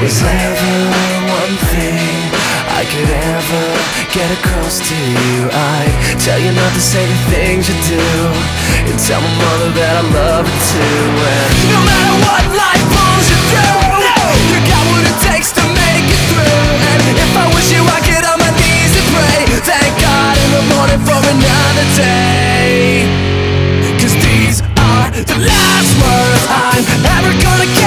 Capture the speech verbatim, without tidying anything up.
there's ever one thing I could ever get across to you, I'd tell you not to say the things you do, and tell my mother that I love her too. And no matter what life pulls you through, you got what it takes to make it through. And if I wish you, I get on my knees and pray, thank God in the morning for another day. Cause these are the last words I'm ever gonna